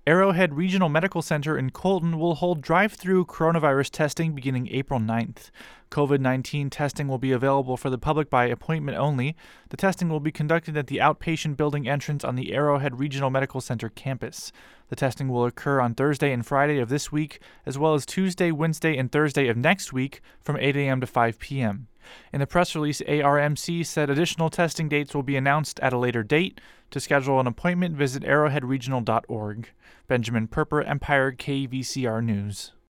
Arrowhead Regional Medical Center in Colton will hold drive-through coronavirus testing beginning April 9th. COVID-19 testing will be available for the public by appointment only. The testing will be conducted at the outpatient building entrance on the Arrowhead Regional Medical Center campus. The testing will occur on Thursday and Friday of this week, as well as Tuesday, Wednesday, and Thursday of next week from 8 a.m. to 5 p.m. In the press release, ARMC said additional testing dates will be announced at a later date. To schedule an appointment, visit arrowheadregional.org. Benjamin Perper, Empire KVCR News.